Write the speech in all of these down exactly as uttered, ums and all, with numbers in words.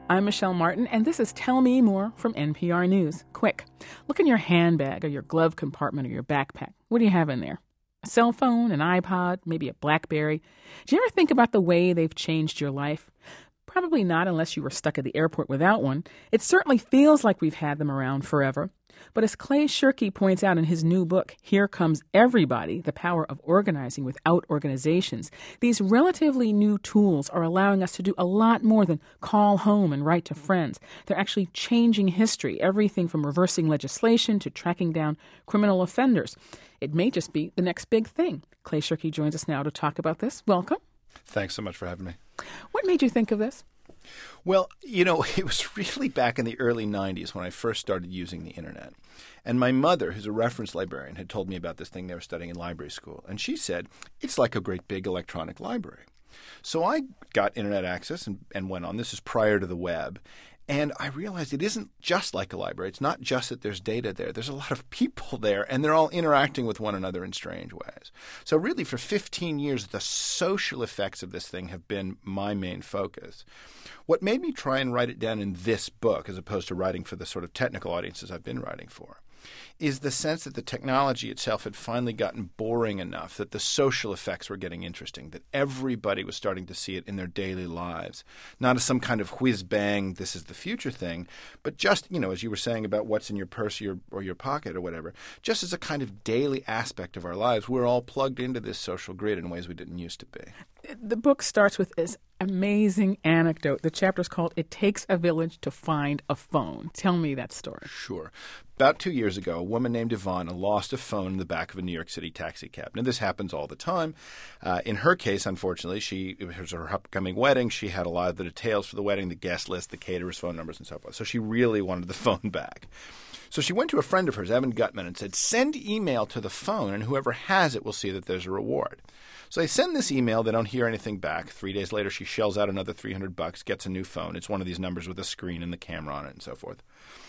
I'm Michelle Martin, and this is Tell Me More from N P R News. Quick, look in your handbag or your glove compartment or your backpack. What do you have in there? A cell phone, an iPod, maybe a BlackBerry. Do you ever think about the way they've changed your life? Probably not unless you were stuck at the airport without one. It certainly feels like we've had them around forever. But as Clay Shirky points out in his new book, Here Comes Everybody, The Power of Organizing Without Organizations, these relatively new tools are allowing us to do a lot more than call home and write to friends. They're actually changing history, everything from reversing legislation to tracking down criminal offenders. It may just be the next big thing. Clay Shirky joins us now to talk about this. Welcome. Thanks so much for having me. What made you think of this? Well, you know, it was really back in the early nineties when I first started using the internet. And my mother, who's a reference librarian, had told me about this thing they were studying in library school. And she said, it's like a great big electronic library. So I got internet access and, and went on. This is prior to the web. And I realized it isn't just like a library. It's not just that there's data there. There's a lot of people there, and they're all interacting with one another in strange ways. So really, for fifteen years, the social effects of this thing have been my main focus. What made me try and write it down in this book, as opposed to writing for the sort of technical audiences I've been writing for, is the sense that the technology itself had finally gotten boring enough that the social effects were getting interesting, that everybody was starting to see it in their daily lives, not as some kind of whiz-bang, this is the future thing, but just, you know, as you were saying about what's in your purse or your, or your pocket or whatever, just as a kind of daily aspect of our lives. We're all plugged into this social grid in ways we didn't used to be. The book starts with this amazing anecdote. The chapter's called It Takes a Village to Find a Phone. Tell me that story. Sure. About two years ago, a woman named Ivana lost a phone in the back of a New York City taxi cab. Now, this happens all the time. Uh, in her case, unfortunately, she it was her upcoming wedding. She had a lot of the details for the wedding, the guest list, the caterers' phone numbers, and so forth. So she really wanted the phone back. So she went to a friend of hers, Evan Gutman, and said, send email to the phone, and whoever has it will see that there's a reward. So they send this email. They don't hear anything back. Three days later, she shells out another three hundred bucks, gets a new phone. It's one of these numbers with a screen and the camera on it and so forth.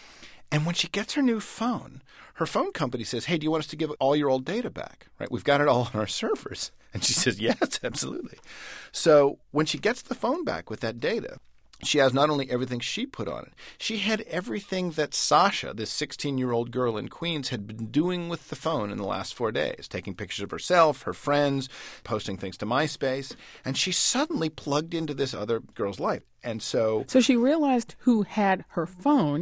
And when she gets her new phone, her phone company says, hey, do you want us to give all your old data back? Right? We've got it all on our servers. And she says, yes, absolutely. So when she gets the phone back with that data, she has not only everything she put on it, she had everything that Sasha, this sixteen-year-old girl in Queens, had been doing with the phone in the last four days, taking pictures of herself, her friends, posting things to MySpace. And she suddenly plugged into this other girl's life. And so... So she realized who had her phone,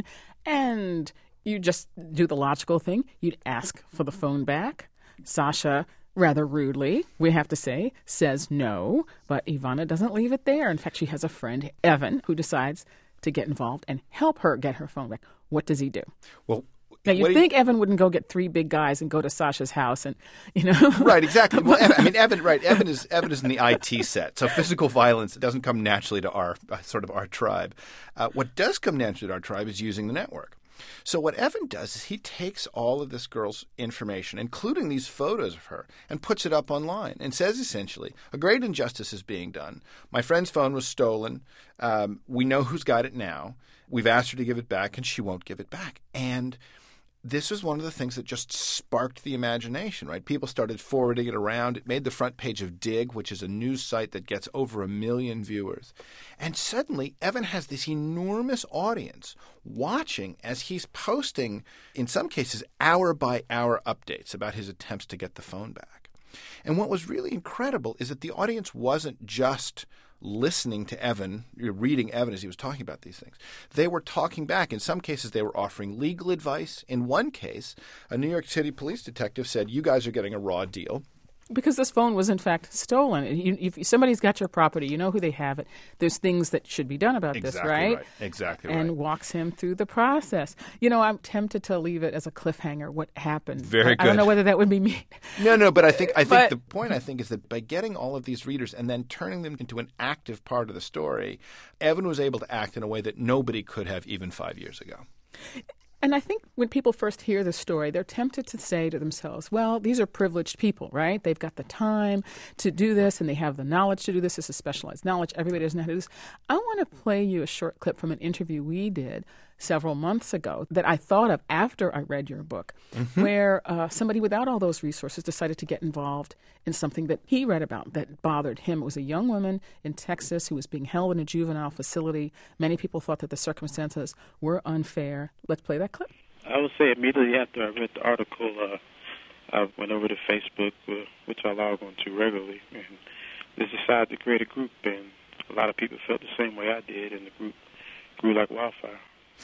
and you just do the logical thing. You'd ask for the phone back. Sasha, rather rudely, we have to say, says no. But Ivana doesn't leave it there. In fact, she has a friend, Evan, who decides to get involved and help her get her phone back. What does he do? Well, now, you'd think you... Evan wouldn't go get three big guys and go to Sasha's house and, you know. Right, exactly. Well, Evan, I mean, Evan, right, Evan is Evan is in the I T set. So physical violence doesn't come naturally to our, uh, sort of our tribe. Uh, what does come naturally to our tribe is using the network. So what Evan does is he takes all of this girl's information, including these photos of her, and puts it up online and says essentially, a great injustice is being done. My friend's phone was stolen. Um, we know who's got it now. We've asked her to give it back, and she won't give it back. And this was one of the things that just sparked the imagination, right? People started forwarding it around. It made the front page of Dig, which is a news site that gets over a million viewers. And suddenly, Evan has this enormous audience watching as he's posting, in some cases, hour-by-hour updates about his attempts to get the phone back. And what was really incredible is that the audience wasn't just listening to Evan, reading Evan as he was talking about these things. They were talking back. In some cases, they were offering legal advice. In one case, a New York City police detective said, you guys are getting a raw deal. Because this phone was, in fact, stolen. You, if somebody's got your property, you know who they have it. There's things that should be done about exactly this, right? right? Exactly and right. And walks him through the process. You know, I'm tempted to leave it as a cliffhanger, what happened. Very I, good. I don't know whether that would be me. No, no, but I think I think but, the point, I think, is that by getting all of these readers and then turning them into an active part of the story, Evan was able to act in a way that nobody could have even five years ago. And I think when people first hear the story, they're tempted to say to themselves, well, these are privileged people, right? They've got the time to do this, and they have the knowledge to do this. This is specialized knowledge. Everybody doesn't know how to do this. I want to play you a short clip from an interview we did several months ago that I thought of after I read your book, mm-hmm. where uh, somebody without all those resources decided to get involved in something that he read about that bothered him. It was a young woman in Texas who was being held in a juvenile facility. Many people thought that the circumstances were unfair. Let's play that clip. I would say immediately after I read the article, uh, I went over to Facebook, uh, which I log on to regularly, and just decided to create a group, and a lot of people felt the same way I did, and the group grew like wildfire.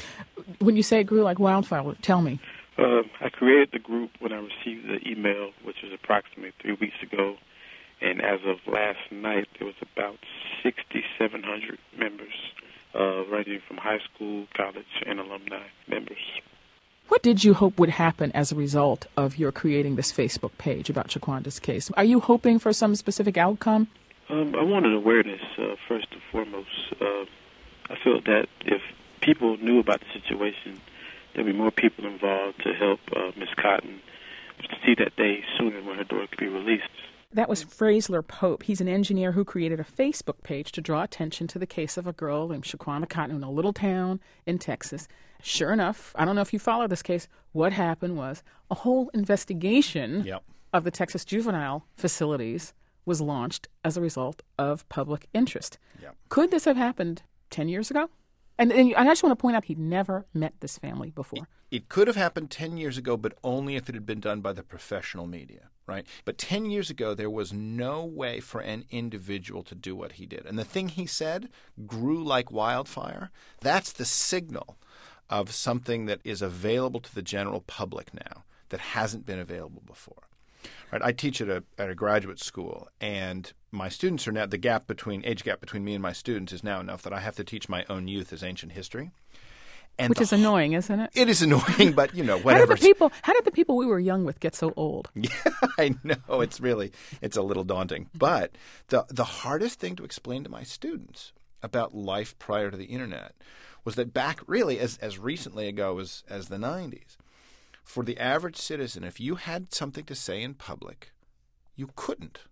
When you say it grew like wildfire, tell me. Uh, I created the group when I received the email, which was approximately three weeks ago, and as of last night, there was about six thousand seven hundred members, uh, ranging from high school, college, and alumni members. What did you hope would happen as a result of your creating this Facebook page about Shaquanda's case? Are you hoping for some specific outcome? Um, I wanted awareness, uh, first and foremost. Uh, I felt that if people knew about the situation, there'd be more people involved to help uh, Miss Cotton to see that day sooner when her daughter could be released. That was Fraisler Pope. He's an engineer who created a Facebook page to draw attention to the case of a girl named Shaquanda Cotton in a little town in Texas. Sure enough, I don't know if you follow this case, what happened was a whole investigation yep. of the Texas juvenile facilities was launched as a result of public interest. Yep. Could this have happened ten years ago? And, and I just want to point out he'd never met this family before. It, it could have happened ten years ago, but only if it had been done by the professional media, right? But ten years ago, there was no way for an individual to do what he did. And the thing he said grew like wildfire. That's the signal of something that is available to the general public now that hasn't been available before. Right, I teach at a at a graduate school, and my students are now the gap between age gap between me and my students is now enough that I have to teach my own youth as ancient history, and which is annoying, isn't it? It is annoying, but you know whatever. How did the people? How did the people we were young with get so old? Yeah, I know it's really it's a little daunting. But the the hardest thing to explain to my students about life prior to the internet was that back really as as recently ago as as the nineties. For the average citizen, if you had something to say in public, you couldn't,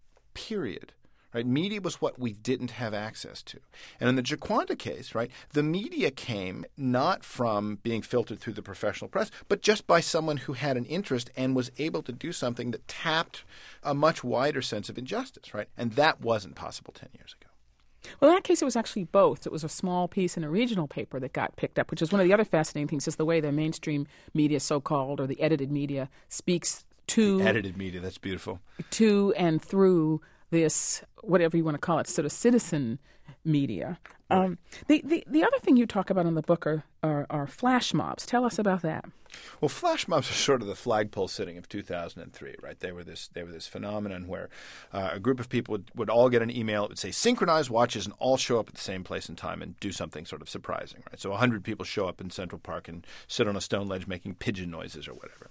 period. Right? Media was what we didn't have access to. And in the Shaquanda case, right, the media came not from being filtered through the professional press, but just by someone who had an interest and was able to do something that tapped a much wider sense of injustice, right? And that wasn't possible ten years ago. Well, in that case, it was actually both. It was a small piece in a regional paper that got picked up, which is one of the other fascinating things, is the way the mainstream media, so-called, or the edited media, speaks to... The edited media, that's beautiful. To and through this, whatever you want to call it, sort of citizen media. Right. Um, the, the the other thing you talk about in the book are, are, are flash mobs. Tell us about that. Well, flash mobs are sort of the flagpole sitting of two thousand three, right? They were this they were this phenomenon where uh, a group of people would, would all get an email. It would say synchronized watches and all show up at the same place and time and do something sort of surprising, right? So one hundred people show up in Central Park and sit on a stone ledge making pigeon noises or whatever.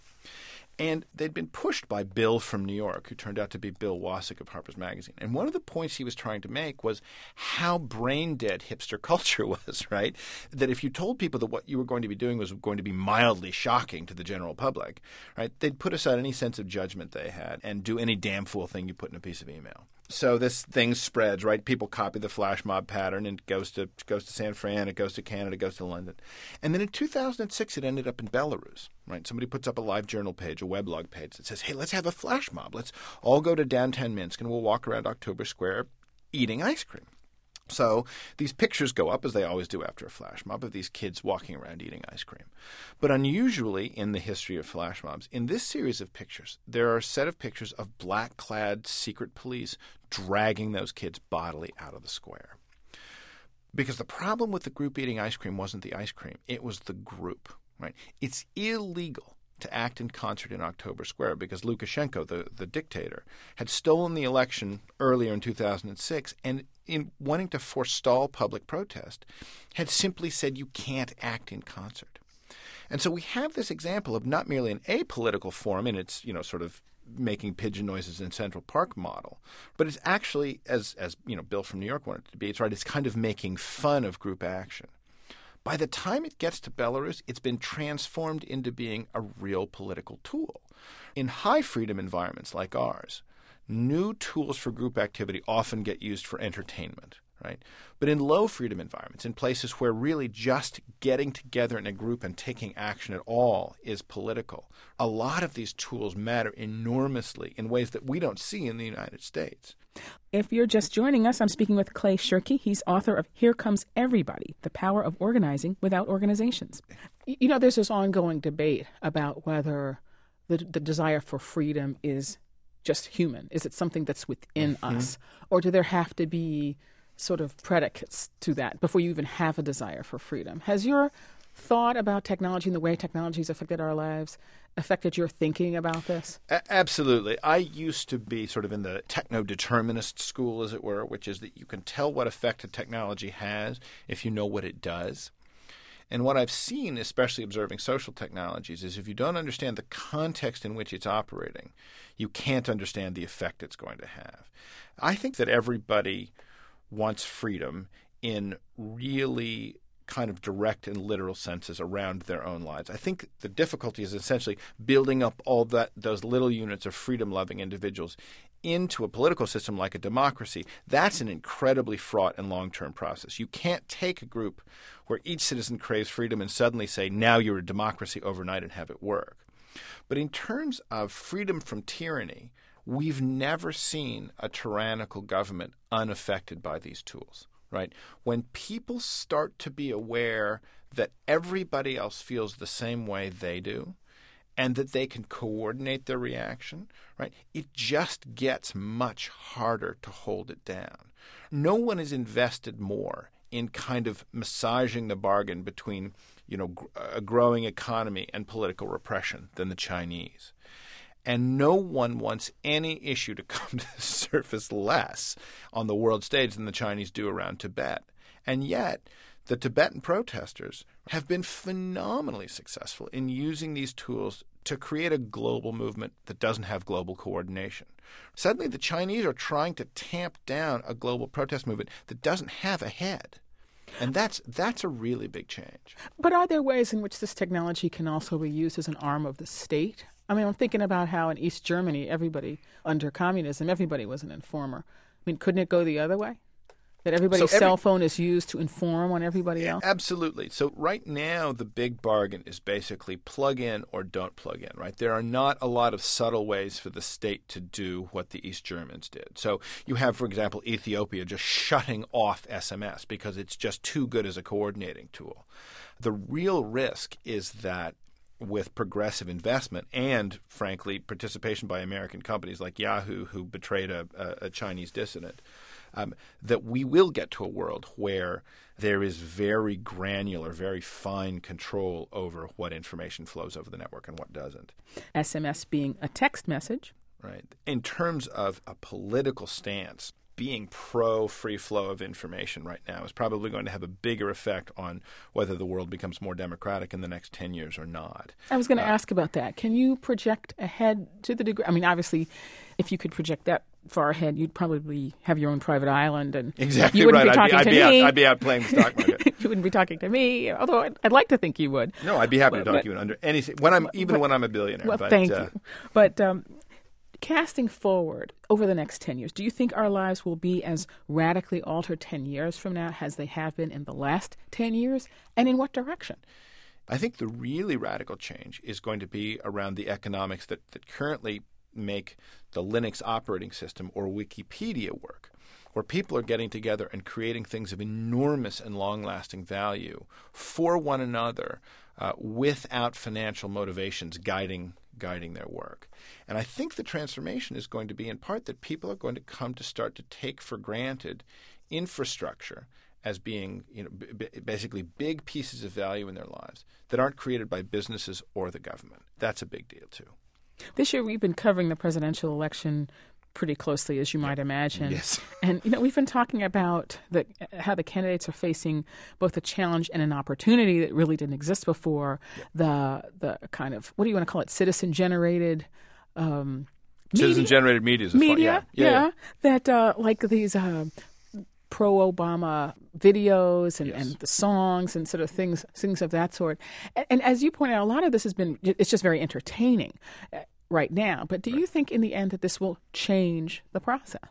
And they'd been pushed by Bill from New York, who turned out to be Bill Wasik of Harper's Magazine. And one of the points he was trying to make was how brain-dead hipster culture was, right? That if you told people that what you were going to be doing was going to be mildly shocking to the general public, right, they'd put aside any sense of judgment they had and do any damn fool thing you put in a piece of email. So this thing spreads, right? People copy the flash mob pattern, and it goes to goes to San Fran, it goes to Canada, it goes to London. And then in two thousand six, it ended up in Belarus, right? Somebody puts up a live journal page, a weblog page that says, hey, let's have a flash mob. Let's all go to downtown Minsk, and we'll walk around October Square eating ice cream. So these pictures go up, as they always do after a flash mob, of these kids walking around eating ice cream. But unusually in the history of flash mobs, in this series of pictures, there are a set of pictures of black-clad secret police dragging those kids bodily out of the square. Because the problem with the group eating ice cream wasn't the ice cream, it was the group, right? It's illegal to act in concert in October Square because Lukashenko, the, the dictator, had stolen the election earlier in two thousand six and in wanting to forestall public protest, had simply said you can't act in concert. And so we have this example of not merely an apolitical form in its, you know, sort of making pigeon noises in Central Park model, but it's actually, as, as you know, Bill from New York wanted it to be, it's right, it's kind of making fun of group action. By the time it gets to Belarus, it's been transformed into being a real political tool. In high-freedom environments like ours, new tools for group activity often get used for entertainment. right? But in low freedom environments, in places where really just getting together in a group and taking action at all is political, a lot of these tools matter enormously in ways that we don't see in the United States. If you're just joining us, I'm speaking with Clay Shirky. He's author of Here Comes Everybody, The Power of Organizing Without Organizations. You know, there's this ongoing debate about whether the, the desire for freedom is just human. Is it something that's within mm-hmm. us? Or do there have to be sort of predicates to that before you even have a desire for freedom? Has your thought about technology and the way technology has affected our lives affected your thinking about this? A- absolutely. I used to be sort of in the techno-determinist school, as it were, which is that you can tell what effect a technology has if you know what it does. And what I've seen, especially observing social technologies, is if you don't understand the context in which it's operating, you can't understand the effect it's going to have. I think that everybody wants freedom in really kind of direct and literal senses around their own lives. I think the difficulty is essentially building up all that those little units of freedom-loving individuals into a political system like a democracy. That's an incredibly fraught and long-term process. You can't take a group where each citizen craves freedom and suddenly say, now you're a democracy overnight and have it work. But in terms of freedom from tyranny, we've never seen a tyrannical government unaffected by these tools, right? When people start to be aware that everybody else feels the same way they do, and that they can coordinate their reaction, right? It just gets much harder to hold it down. No one is invested more in kind of massaging the bargain between, you know, a growing economy and political repression than the Chinese. And no one wants any issue to come to the surface less on the world stage than the Chinese do around Tibet. And yet, the Tibetan protesters have been phenomenally successful in using these tools to create a global movement that doesn't have global coordination. Suddenly, the Chinese are trying to tamp down a global protest movement that doesn't have a head. And that's that's a really big change. But are there ways in which this technology can also be used as an arm of the state? I mean, I'm thinking about how in East Germany, everybody, under communism, everybody was an informer. I mean, couldn't it go the other way? That everybody's so every, cell phone is used to inform on everybody else? Absolutely. So right now, the big bargain is basically plug in or don't plug in, right? There are not a lot of subtle ways for the state to do what the East Germans did. So you have, for example, Ethiopia just shutting off S M S because it's just too good as a coordinating tool. The real risk is that with progressive investment and, frankly, participation by American companies like Yahoo, who betrayed a, a, a Chinese dissident, Um, that we will get to a world where there is very granular, very fine control over what information flows over the network and what doesn't. S M S being a text message. Right. In terms of a political stance, being pro-free flow of information right now is probably going to have a bigger effect on whether the world becomes more democratic in the next ten years or not. I was going to uh, ask about that. Can you project ahead to the degree? I mean, obviously, if you could project that far ahead, you'd probably have your own private island, and exactly you wouldn't right. be talking I'd be, to I'd me. Be out, I'd be out playing the stock market. You wouldn't be talking to me, although I'd, I'd like to think you would. No, I'd be happy but, to talk but, to you under any when I'm even but, when I'm a billionaire. Well, but, thank uh, you. But um, casting forward over the next ten years, do you think our lives will be as radically altered ten years from now as they have been in the last ten years, and in what direction? I think the really radical change is going to be around the economics that, that currently make the Linux operating system or Wikipedia work, where people are getting together and creating things of enormous and long-lasting value for one another uh, without financial motivations guiding guiding their work. And I think the transformation is going to be in part that people are going to come to start to take for granted infrastructure as being, you know, b- basically big pieces of value in their lives that aren't created by businesses or the government. That's a big deal, too. This year we've been covering the presidential election pretty closely, as you might imagine. Yes. And, you know, we've been talking about the, how the candidates are facing both a challenge and an opportunity that really didn't exist before. Yeah. The the kind of, what do you want to call it, citizen-generated um, Citizen-generated media. Is a media, fun, yeah. Yeah, yeah, yeah. That uh, like these uh, pro-Obama videos and, yes. and the songs and sort of things things of that sort. And, and as you point out, a lot of this has been, it's just very entertaining right now. But do right. you think in the end that this will change the process?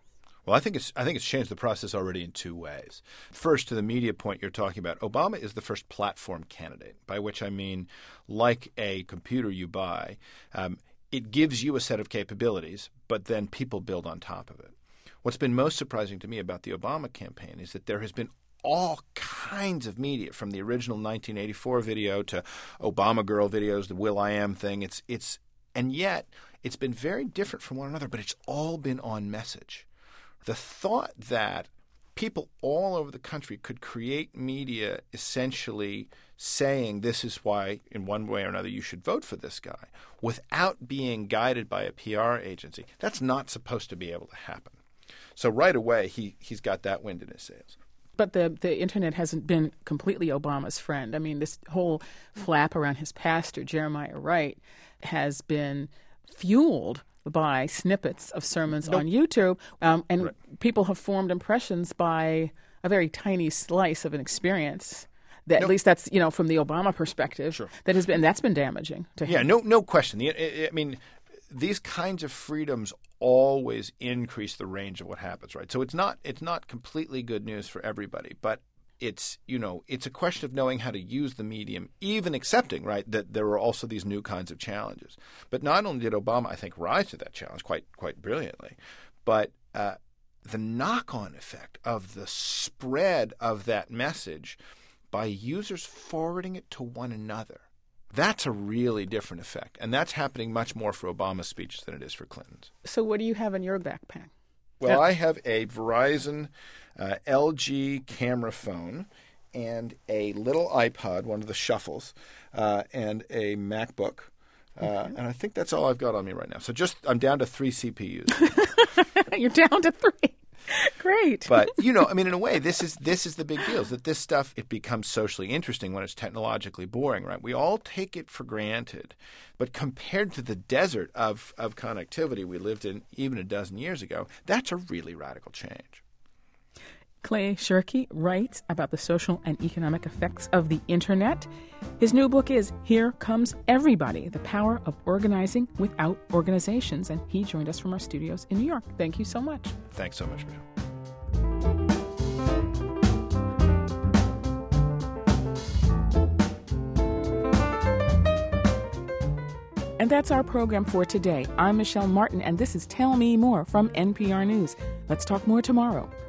Well, I think it's I think it's changed the process already in two ways. First, to the media point you're talking about, Obama is the first platform candidate, by which I mean, like a computer you buy, um, it gives you a set of capabilities, but then people build on top of it. What's been most surprising to me about the Obama campaign is that there has been all kinds of media, from the original nineteen eighty-four video to Obama Girl videos, the Will I Am thing. It's it's and yet it's been very different from one another, but it's all been on message. The thought that people all over the country could create media essentially saying this is why, in one way or another, you should vote for this guy without being guided by a P R agency, that's not supposed to be able to happen. So right away, he, he's got that wind in his sails. But the, the internet hasn't been completely Obama's friend. I mean, this whole flap around his pastor, Jeremiah Wright, has been fueled by snippets of sermons nope. on YouTube, um, and right. people have formed impressions by a very tiny slice of an experience. That nope. At least that's, you know, from the Obama perspective, sure. that has been that's been damaging to him. Yeah, no, no question. I mean, these kinds of freedoms always increase the range of what happens, right? So it's not it's not completely good news for everybody, but it's, you know, it's a question of knowing how to use the medium, even accepting, right, that there are also these new kinds of challenges. But not only did Obama, I think, rise to that challenge quite quite brilliantly, but uh, the knock-on effect of the spread of that message by users forwarding it to one another, that's a really different effect. And that's happening much more for Obama's speeches than it is for Clinton's. So what do you have in your backpack? Well, I have a Verizon uh, L G camera phone and a little iPod, one of the shuffles, uh, and a MacBook. Uh, mm-hmm. And I think that's all I've got on me right now. So just I'm down to three C P Us. You're down to three. Great. But, you know, I mean, in a way, this is this is the big deal, is that this stuff, it becomes socially interesting when it's technologically boring, right? We all take it for granted. But compared to the desert of, of connectivity we lived in even a dozen years ago, that's a really radical change. Clay Shirky writes about the social and economic effects of the internet. His new book is Here Comes Everybody, The Power of Organizing Without Organizations. And he joined us from our studios in New York. Thank you so much. Thanks so much, Michelle. And that's our program for today. I'm Michelle Martin, and this is Tell Me More from N P R News. Let's talk more tomorrow.